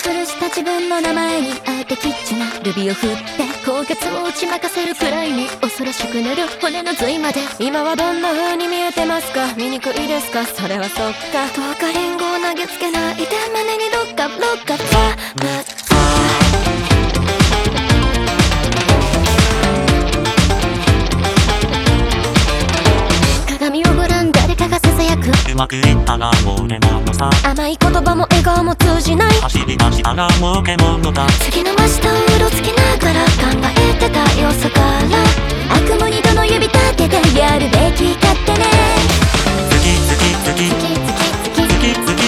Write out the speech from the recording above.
古した自分の名前にあえてキッチュなルビを振って高血を打ち負かせるくらいに恐ろしくなる骨の髄まで。今はどんな風に見えてますか？醜いですか？それはそっか。どうかリンゴを投げつけないで胸にロッカロッカファー鏡をご覧誰かがささやく。 うまくいったらもう俺なのさ。 甘い言葉も笑顔も通じない。 走り出したらもう獣だ。 次の真下をうろつきながら考えてたよさから悪夢にどの指立ててやるべき勝手ね。 好き好き好き好き好き好き